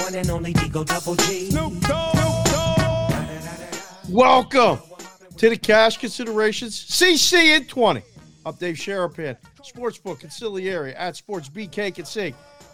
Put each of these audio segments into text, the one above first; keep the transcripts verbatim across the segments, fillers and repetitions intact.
one and only Digo Double G. Snoop Dogg. Welcome to the Cash Considerations C C in twenty. I'm Dave Sharapan, Sportsbook Conciliary at Sports B K Consig.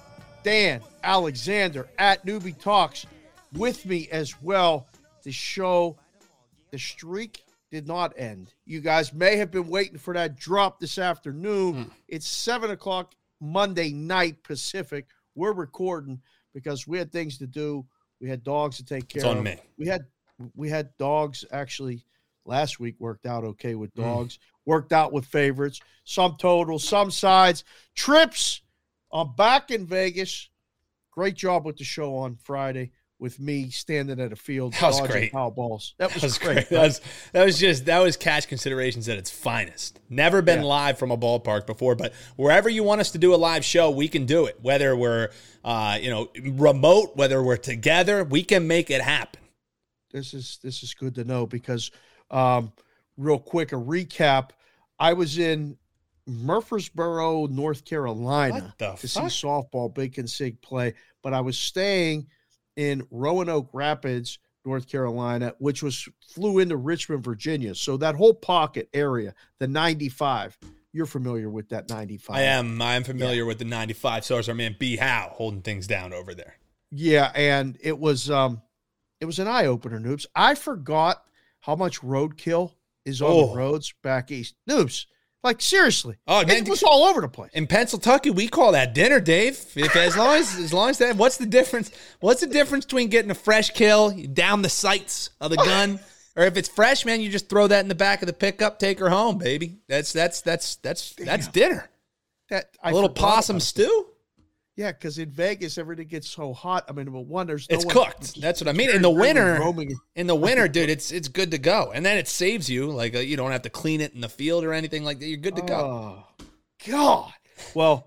Dan Alexander at Newbie Talks with me as well. The show, the streak did not end. You guys may have been waiting for that drop this afternoon. Mm. It's seven o'clock Monday night Pacific. We're recording because we had things to do. We had dogs to take care it's on of. Me. We had we had dogs actually last week worked out okay with dogs. Mm. Worked out with favorites. Some totals, some sides. Trips. I'm back in Vegas. Great job with the show on Friday with me standing at a field. That was great. Foul balls. That was, that was great. great. That was, that was just, that was Cash Considerations at its finest. Never been yeah. live from a ballpark before, but wherever you want us to do a live show, we can do it. Whether we're, uh, you know, remote, whether we're together, we can make it happen. This is, this is good to know because, um, real quick, a recap. I was in Murfreesboro, North Carolina to fuck? see softball, Big Consig play, but I was staying in Roanoke Rapids, North Carolina, which was flew into Richmond, Virginia. So that whole pocket area, the ninety-five, you're familiar with that ninety-five. I am. I am familiar yeah. with the ninety-five. So is our man B. Howe holding things down over there. Yeah, and it was um, it was an eye opener, Noobs. I forgot how much roadkill is on oh. the roads back east. Noobs. Like, seriously. Oh, man, it was all over the place. In Pennsylvania, we call that dinner, Dave. If, as long as as long as that, what's the difference? What's the difference between getting a fresh kill, down the sights of the gun, or if it's fresh, man, you just throw that in the back of the pickup, take her home, baby. That's that's that's that's Damn. that's dinner. That I a little possum stew. Yeah, because in Vegas everything gets so hot. I mean, well, one there's no it's one, cooked. It's, That's what I mean. In the winter, in the winter, dude, it's it's good to go, and then it saves you. Like uh, you don't have to clean it in the field or anything like that. You're good to go. Oh, God. Well,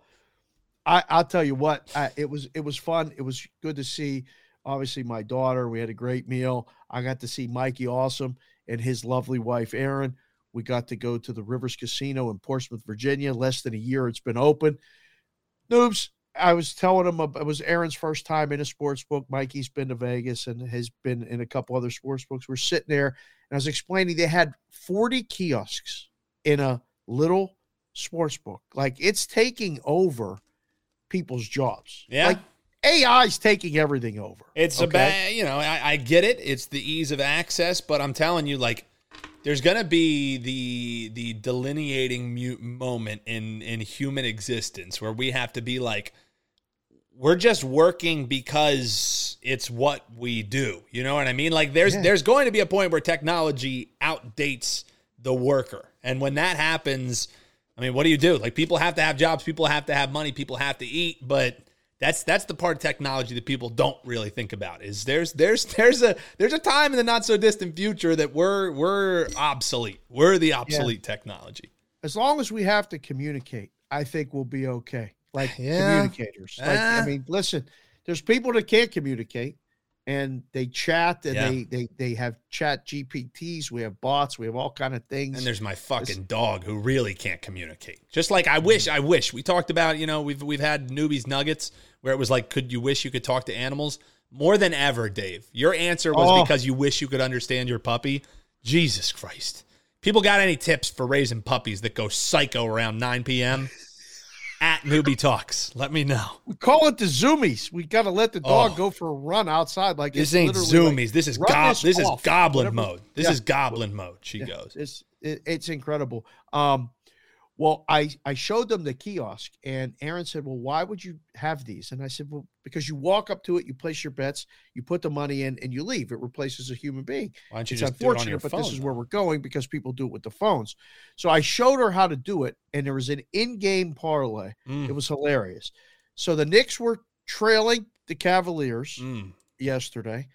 I I'll tell you what. I, it was it was fun. It was good to see. Obviously, my daughter. We had a great meal. I got to see Mikey Awesome and his lovely wife Erin. We got to go to the Rivers Casino in Portsmouth, Virginia. Less than a year it's been open. Noobs. I was telling him it was Aaron's first time in a sports book. Mikey's been to Vegas and has been in a couple other sports books. We're sitting there, and I was explaining they had forty kiosks in a little sports book. Like, it's taking over people's jobs. Yeah. Like, A I's taking everything over. It's okay? about, you know, I, I get it. It's the ease of access, but I'm telling you, like, there's going to be the the delineating mute moment in, in human existence where we have to be like, we're just working because it's what we do. You know what I mean? Like there's yeah. there's going to be a point where technology outdates the worker. And when that happens, I mean, what do you do? Like people have to have jobs, people have to have money, people have to eat, but that's that's the part of technology that people don't really think about. Is there's there's there's a there's a time in the not so distant future that we're we're obsolete. We're the obsolete yeah. technology. As long as we have to communicate, I think we'll be okay. Like yeah. communicators. Like, ah. I mean, listen, there's people that can't communicate and they chat and yeah. they, they, they have chat G P Ts. We have bots. We have all kind of things. And there's my fucking it's, dog who really can't communicate. Just like I wish, I wish we talked about, you know, we've, we've had Newbies Nuggets where it was like, could you wish you could talk to animals more than ever, Dave? Your answer was oh. because you wish you could understand your puppy. Jesus Christ. People got any tips for raising puppies that go psycho around nine p.m.? At Newbie Talks. Let me know. We call it the zoomies. We got to let the dog oh. go for a run outside. Like This ain't zoomies. Like, this is go- this, this is goblin Whatever. mode. This yeah. is goblin mode, she yeah. goes. It's, it, it's incredible. Um, well, I, I showed them the kiosk, and Aaron said, well, why would you have these? And I said, well, because you walk up to it, you place your bets, you put the money in, and you leave. It replaces a human being. Why don't you it's just unfortunate, do it on your but phone, this is though? where we're going because people do it with the phones. So I showed her how to do it, and there was an in-game parlay. Mm. It was hilarious. So the Knicks were trailing the Cavaliers mm. yesterday,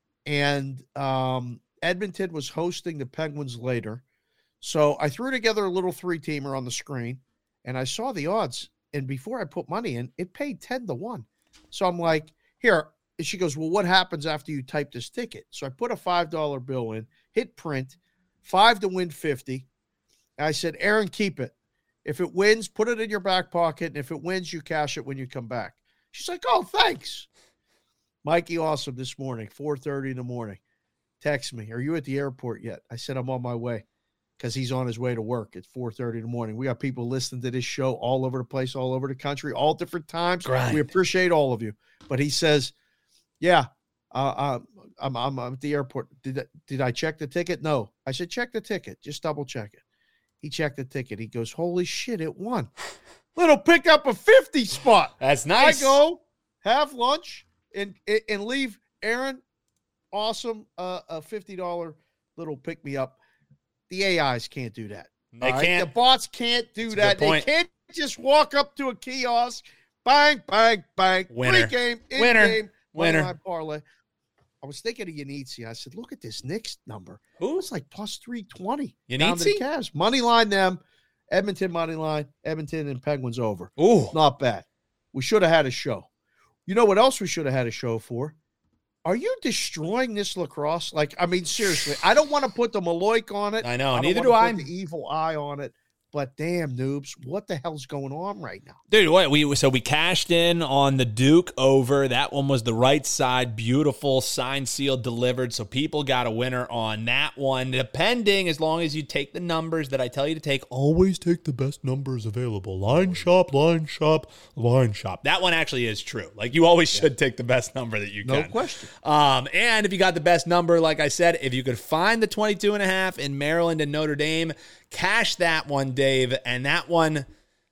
and um, Edmonton was hosting the Penguins later. So I threw together a little three-teamer on the screen, and I saw the odds. And before I put money in, it paid ten to one. So I'm like, here. And she goes, well, what happens after you type this ticket? So I put a five dollar bill in, hit print, five to win fifty. And I said, Aaron, keep it. If it wins, put it in your back pocket. And if it wins, you cash it when you come back. She's like, oh, thanks. Mikey Awesome this morning, four thirty in the morning. Text me, are you at the airport yet? I said, I'm on my way because he's on his way to work at four thirty in the morning. We got people listening to this show all over the place, all over the country, all different times. Grind. We appreciate all of you. But he says, yeah, uh, uh, I'm, I'm, I'm at the airport. Did, did I check the ticket? No. I said, check the ticket. Just double check it. He checked the ticket. He goes, holy shit, it won. Little pick up a fifty spot. That's nice. I go have lunch and and leave Aaron Awesome uh, a fifty dollars little pick me up. The A Is can't do that. They right? can't. The bots can't do That's that. They can't just walk up to a kiosk, bang, bang, bang. Winner. Free game, in Winner. game, Winner. money line parlay. I was thinking of Yanitsi. I said, look at this Knicks number. Who? It's like plus three twenty. Yanitsi? Down to the Cavs. Money line them. Edmonton money line. Edmonton and Penguins over. Ooh. Not bad. We should have had a show. You know what else we should have had a show for? Are you destroying this lacrosse? Like, I mean, seriously, I don't want to put the Maloik on it. I know. I Neither do I. Put the evil eye on it. But damn, noobs, what the hell's going on right now? Dude, what we so we cashed in on the Duke over. That one was the right side, beautiful, signed, sealed, delivered. So people got a winner on that one. Depending, as long as you take the numbers that I tell you to take, always take the best numbers available. Line shop, line shop, line shop. That one actually is true. Like you always yeah. should take the best number that you no can. No question. Um, and if you got the best number, like I said, if you could find the twenty-two and a half in Maryland and Notre Dame, cash that one, Dave, and that one,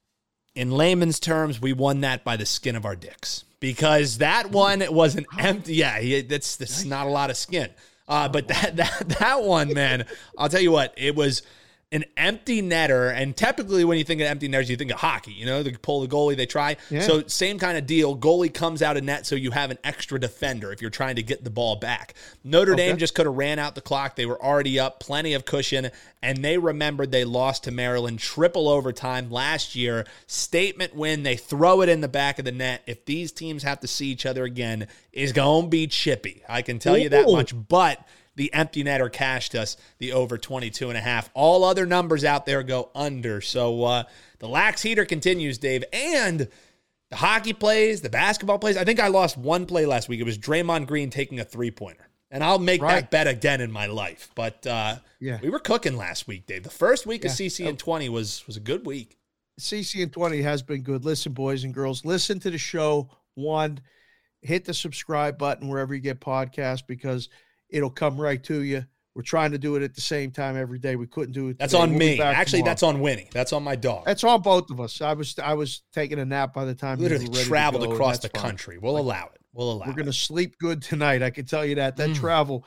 in layman's terms, we won that by the skin of our dicks because that one was an empty. Yeah, that's that's not a lot of skin. Uh, but that that that one, man, I'll tell you what, it was an empty netter, and typically when you think of empty netters, you think of hockey. You know, they pull the goalie, they try. Yeah. So same kind of deal. Goalie comes out of net, so you have an extra defender if you're trying to get the ball back. Notre okay. Dame just could have ran out the clock. They were already up, plenty of cushion, and they remembered they lost to Maryland triple overtime last year. Statement win. They throw it in the back of the net. If these teams have to see each other again, is going to be chippy. I can tell Ooh. you that much, but the empty netter cashed us the over twenty-two and a half. All other numbers out there go under. So uh, the lax heater continues, Dave. And the hockey plays, the basketball plays. I think I lost one play last week. It was Draymond Green taking a three-pointer. And I'll make right. that bet again in my life. But uh, yeah. we were cooking last week, Dave. The first week yeah. of C C and twenty was, was a good week. C C and twenty has been good. Listen, boys and girls, listen to the show. One, hit the subscribe button wherever you get podcasts because – it'll come right to you. We're trying to do it at the same time every day. We couldn't do it. That's today. on we'll me. Actually, tomorrow. That's on Winnie. That's on my dog. That's on both of us. I was I was taking a nap by the time literally you were ready traveled to go, across the fine. country. We'll like, allow it. We'll allow We're it. We're going to sleep good tonight. I can tell you that. That mm. travel.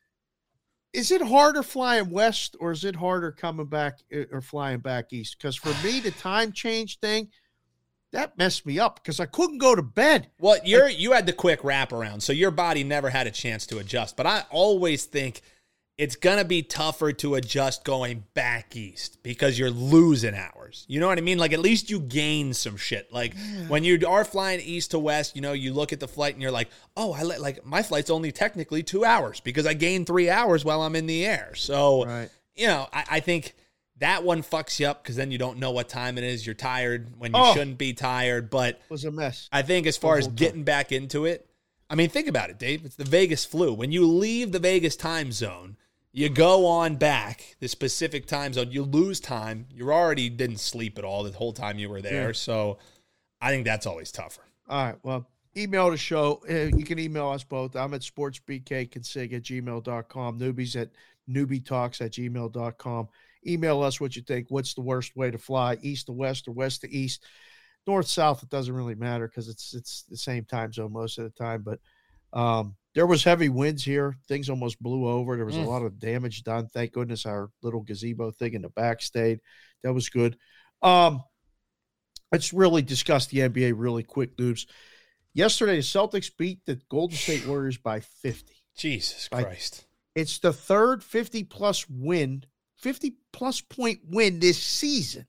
Is it harder flying west or is it harder coming back or flying back east? Because for me, the time change thing, that messed me up because I couldn't go to bed. Well, you're you had the quick wraparound, so your body never had a chance to adjust. But I always think it's going to be tougher to adjust going back east because you're losing hours. You know what I mean? Like, at least you gain some shit. Like, yeah. when you are flying east to west, you know, you look at the flight and you're like, oh, I let, like, my flight's only technically two hours because I gained three hours while I'm in the air. So, right. you know, I, I think that one fucks you up because then you don't know what time it is. You're tired when you oh, shouldn't be tired. But it was a mess. I think as far as getting time. back into it, I mean, think about it, Dave. It's the Vegas flu. When you leave the Vegas time zone, you go on back, the specific time zone, you lose time. You already didn't sleep at all the whole time you were there. Yeah. So I think that's always tougher. All right. Well, email the show. Uh, you can email us both. I'm at sportsbkconsig at gmail dot com. Newbies at newbietalks at gmail dot com. Email us what you think. What's the worst way to fly, east to west or west to east? North, south, it doesn't really matter because it's it's the same time zone most of the time. But um, there was heavy winds here. Things almost blew over. There was mm. a lot of damage done. Thank goodness our little gazebo thing in the back stayed. That was good. Um, let's really discuss the N B A really quick, dudes. Yesterday, the Celtics beat the Golden State Warriors by fifty. Jesus by, Christ. It's the third fifty-plus win, fifty-plus point win this season.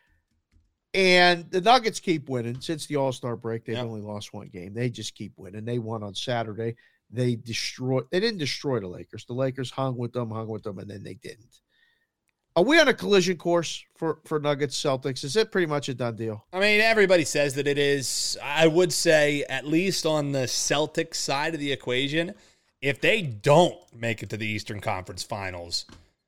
And the Nuggets keep winning. Since the All-Star break, they've yep. only lost one game. They just keep winning. They won on Saturday. They destroyed. They didn't destroy the Lakers. The Lakers hung with them, hung with them, and then they didn't. Are we on a collision course for, for Nuggets Celtics? Is it pretty much a done deal? I mean, everybody says that it is. I would say, at least on the Celtics side of the equation, if they don't make it to the Eastern Conference Finals,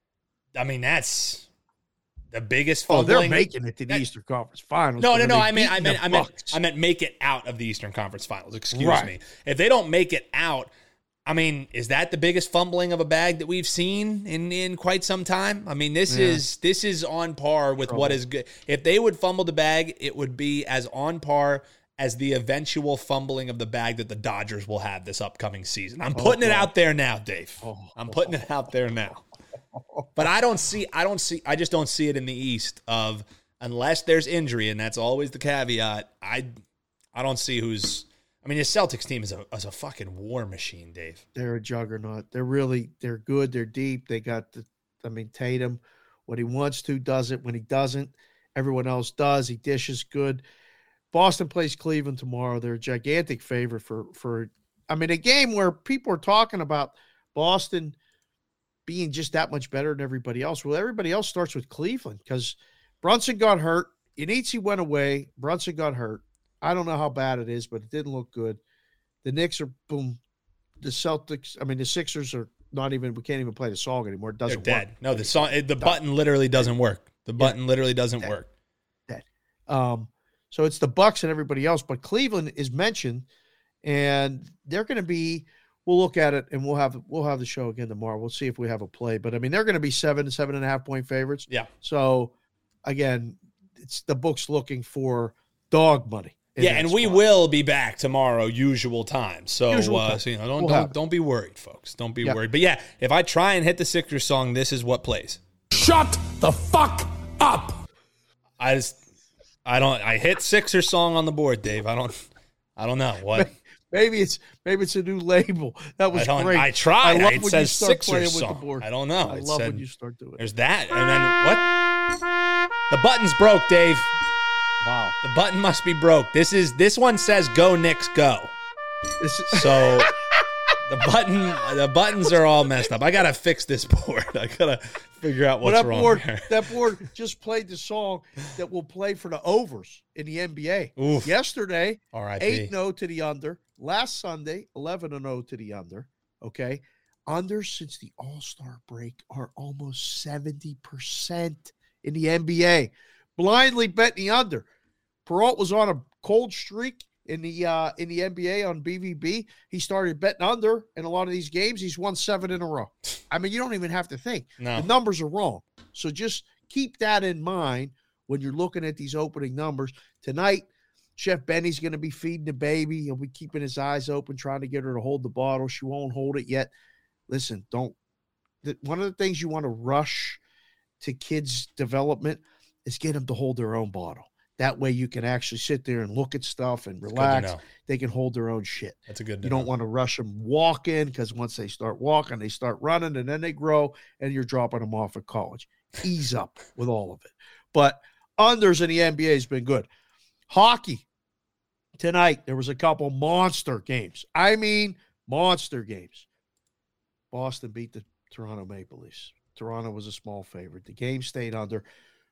I mean, that's the biggest fumbling. Oh, they're making it to the Eastern Conference Finals. No, no, no. I mean, I meant, I meant, I meant make it out of the Eastern Conference Finals. Excuse right. me. If they don't make it out, I mean, is that the biggest fumbling of a bag that we've seen in, in quite some time? I mean, this yeah. is this is on par with Trouble. what is good. If they would fumble the bag, it would be as on par as the eventual fumbling of the bag that the Dodgers will have this upcoming season. I'm putting oh, it out there now, Dave. Oh, I'm putting it out there now. But I don't see, I don't see, I just don't see it in the East of unless there's injury, and that's always the caveat. I, I don't see who's. I mean, the Celtics team is a is a fucking war machine, Dave. They're a juggernaut. They're really they're good. They're deep. They got the. I mean, Tatum, when he wants to, does it. When he doesn't, everyone else does. He dishes good. Boston plays Cleveland tomorrow. They're a gigantic favorite for for. I mean, a game where people are talking about Boston being just that much better than everybody else. Well, everybody else starts with Cleveland because Brunson got hurt. Yannizi went away. Brunson got hurt. I don't know how bad it is, but it didn't look good. The Knicks are boom. The Celtics, I mean, the Sixers are not even, we can't even play the song anymore. It doesn't They're dead. Work. No, the song, the button literally doesn't work. The button yeah. literally doesn't dead. work. Dead. Um, so it's the Bucks and everybody else, but Cleveland is mentioned, and they're going to be, we'll look at it and we'll have, we'll have the show again tomorrow. We'll see if we have a play, but I mean, they're going to be seven, seven and a half point favorites. Yeah. So again, it's the book's looking for dog money. Yeah, and spot. we will be back tomorrow, usual time. So, usual uh, time. so you know, don't we'll don't, don't be worried, folks. Don't be yeah. worried. But yeah, if I try and hit the Sixers song, this is what plays. Shut the fuck up. I just, I don't. I hit Sixers song on the board, Dave. I don't, I don't know what. Maybe it's maybe it's a new label. That was I great. I tried. I love it when says you start Sixers playing song. with the board. I don't know. I it love said, when you start doing it. There's that, and then what? The button's broke, Dave. Wow. The button must be broke. This is this one says go Knicks go. This is, so the button the buttons are all messed up. I gotta fix this board. I gotta figure out what's well, that wrong board, here. That board just played the song that will play for the overs in the N B A. Oof. Yesterday, R I P eight and oh to the under. Last Sunday, eleven and oh to the under. Okay. Unders since the All-Star break are almost seventy percent in the N B A. Blindly bet the under. Peralt was on a cold streak in the uh, in the N B A on B V B. He started betting under in a lot of these games. He's won seven in a row. I mean, you don't even have to think. No. The numbers are wrong. So just keep that in mind when you're looking at these opening numbers. Tonight, Chef Benny's going to be feeding the baby. He'll be keeping his eyes open, trying to get her to hold the bottle. She won't hold it yet. Listen, don't. The, one of the things you want to rush to kids' development is get them to hold their own bottle. That way you can actually sit there and look at stuff and relax. They can hold their own shit. That's a good You don't want to rush them walking because once they start walking, they start running, and then they grow, and you're dropping them off at college. Ease up with all of it. But unders in the N B A has been good. Hockey. Tonight, there was a couple monster games. I mean, monster games. Boston beat the Toronto Maple Leafs. Toronto was a small favorite. The game stayed under.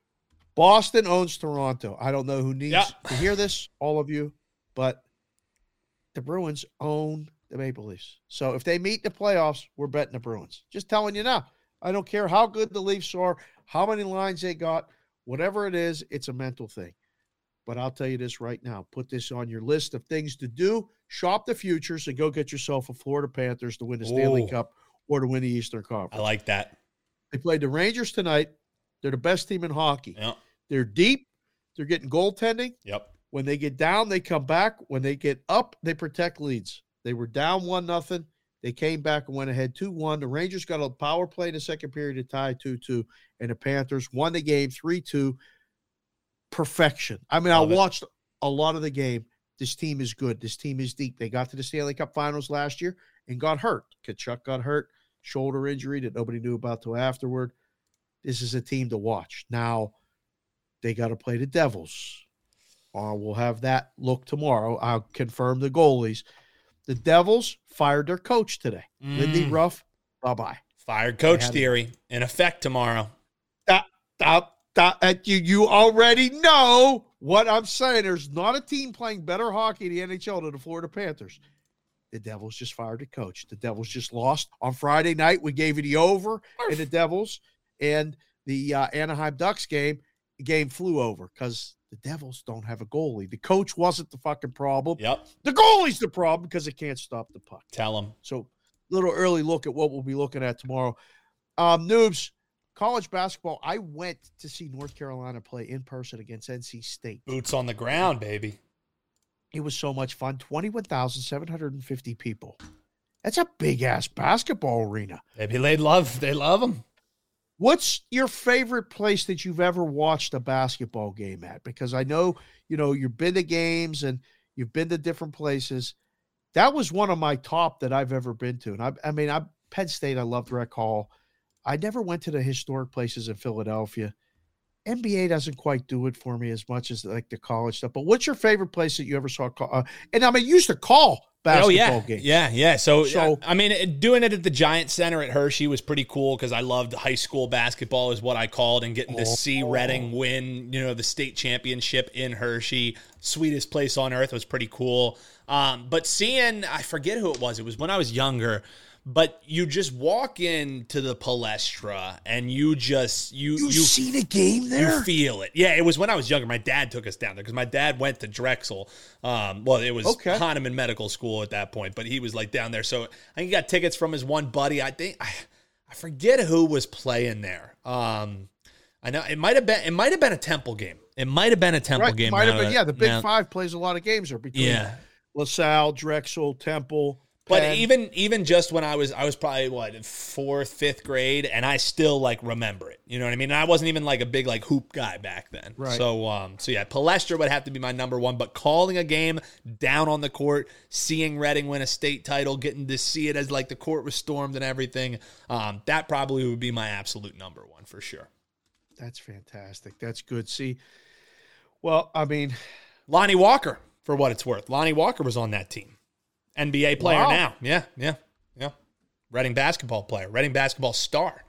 Boston owns Toronto. I don't know who needs yeah. to hear this, all of you, but the Bruins own the Maple Leafs. So if they meet the playoffs, we're betting the Bruins. Just telling you now. I don't care how good the Leafs are, how many lines they got, whatever it is, it's a mental thing. But I'll tell you this right now. Put this on your list of things to do. Shop the futures and go get yourself a Florida Panthers to win the Stanley Ooh. Cup or to win the Eastern Conference. I like that. They played the Rangers tonight. They're the best team in hockey. Yep. They're deep. They're getting goaltending. Yep. When they get down, they come back. When they get up, they protect leads. They were down one nothing. They came back and went ahead two one. The Rangers got a power play in the second period to tie two two, and the Panthers won the game three two. Perfection. I mean, Love I watched it. a lot of the game. This team is good. This team is deep. They got to the Stanley Cup Finals last year and got hurt. Tkachuk got hurt, shoulder injury that nobody knew about till afterward. This is a team to watch. Now, they got to play the Devils. Uh, we'll have that look tomorrow. I'll confirm the goalies. The Devils fired their coach today. Mm. Lindy Ruff, bye-bye. Fired coach theory in effect tomorrow. That, Stop. Stop. You, you already know what I'm saying. There's not a team playing better hockey in the N H L than the Florida Panthers. The Devils just fired a coach. The Devils just lost on Friday night. We gave you the over in the Devils, and the uh, Anaheim Ducks game, the game flew over because the Devils don't have a goalie. The coach wasn't the fucking problem. Yep. The goalie's the problem because it can't stop the puck. Tell them. So, little early look at what we'll be looking at tomorrow. Um, Noobs, college basketball, I went to see North Carolina play in person against N C State. Boots on the ground, baby. It was so much fun. twenty-one thousand seven hundred fifty people. That's a big-ass basketball arena. Maybe they love, they love them. What's your favorite place that you've ever watched a basketball game at? Because I know, you know, you've been to games and you've been to different places. That was one of my top that I've ever been to. And I, I mean, I Penn State, I loved Rec Hall. I never went to the historic places in Philadelphia. N B A doesn't quite do it for me as much as like the college stuff. But what's your favorite place that you ever saw? Uh, and I mean, you used to call basketball oh, yeah. games. Yeah, yeah. So, So- I mean, doing it at the Giant Center at Hershey was pretty cool because I loved high school basketball is what I called, and getting to see Reading win, you know, the state championship in Hershey, sweetest place on earth, was pretty cool. Um, but seeing, I forget who it was. It was when I was younger. But you just walk into the Palestra and you just you You, you seen a game there? You feel it. Yeah, it was when I was younger. My dad took us down there because my dad went to Drexel. Um, well, it was Okay. Hahnemann Medical School at that point, but he was like down there. So I think he got tickets from his one buddy. I think I, I forget who was playing there. Um, I know it might have been it might have been a Temple game. It might have been a Temple Right, game. might have now been. that- Yeah, the Big now- Five plays a lot of games there between Yeah. LaSalle, Drexel, Temple. But Penn. even even just when I was I was probably what fourth fifth grade, and I still like remember it. You know what I mean? And I wasn't even like a big like hoop guy back then. Right. So um so yeah, Palestra would have to be my number one. But calling a game down on the court, seeing Reading win a state title, getting to see it as like the court was stormed and everything, um that probably would be my absolute number one for sure. That's fantastic. That's good. See, well, I mean, Lonnie Walker, for what it's worth, Lonnie Walker was on that team. N B A player Wow. now. Yeah, yeah, yeah. Reading basketball player. Reading basketball star.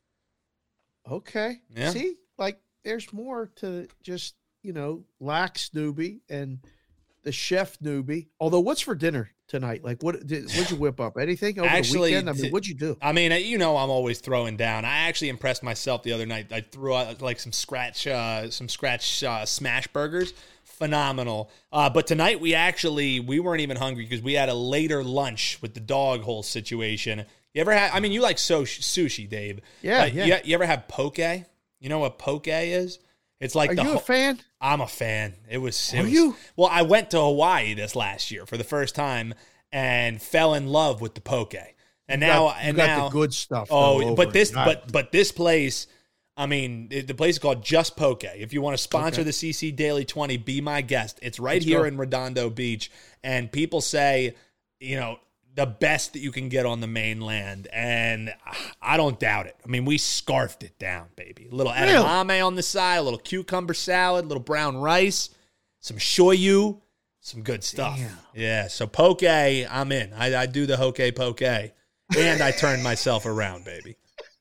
okay. Yeah. See, like there's more to just, you know, lax newbie and the chef newbie. Although, what's for dinner tonight? Like, what did what'd you whip up? Anything over Actually, the weekend? I mean, t- what'd you do? I mean, you know, I'm always throwing down. I actually impressed myself the other night. I threw out like some scratch, uh, some scratch uh, smash burgers. Phenomenal. Uh, but tonight we actually we weren't even hungry because we had a later lunch with the dog hole situation. You ever had? I mean, you like so- sushi, Dave? Yeah, Uh, yeah. You, you ever have poke? You know what poke is? It's like Are the you a ho- fan? I'm a fan. It was. It Are was- you? Well, I went to Hawaii this last year for the first time and fell in love with the poke. And You now, got, you and got now, the good stuff. oh, though, but over this, it. Not- but but this place. I mean, it, the place is called Just Poke. If you want to sponsor Okay. the C C Daily twenty, be my guest. It's right Let's here go. in Redondo Beach, and people say, you know, the best that you can get on the mainland, and I don't doubt it. I mean, we scarfed it down, baby. A little Really? edamame on the side, a little cucumber salad, a little brown rice, some shoyu, some good stuff. Damn. Yeah, so poke, I'm in. I, I do the hoke poke, and I turn myself around, baby.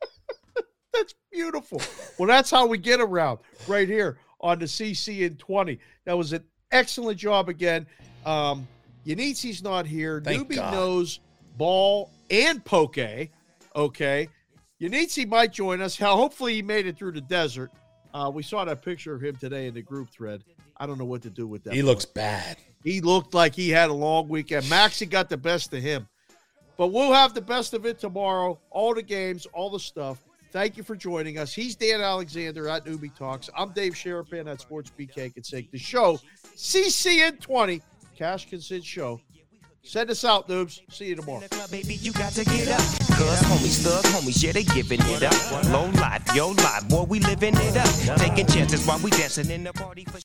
That's beautiful. Well, that's how we get around right here on the C C N twenty. That was an excellent job again. Um, Yanitzi's not here. Thank Newbie God. knows ball and poke. Okay. Yanitzi might join us. Hell, hopefully he made it through the desert. Uh, we saw that picture of him today in the group thread. I don't know what to do with that. He boy. looks bad. He looked like he had a long weekend. Maxie got the best of him. But we'll have the best of it tomorrow. All the games, all the stuff. Thank you for joining us. He's Dan Alexander at Newbie Talks. I'm Dave Sherapan at Sports B K Consig. The show, C C N twenty, Cash Consig Show. Send us out, noobs. See you tomorrow. Baby, you got to get up. Cuz homies, thug homies, yeah, they giving it up. Low life, yo life, boy, we living it up. Taking chances while we dancing in the party. For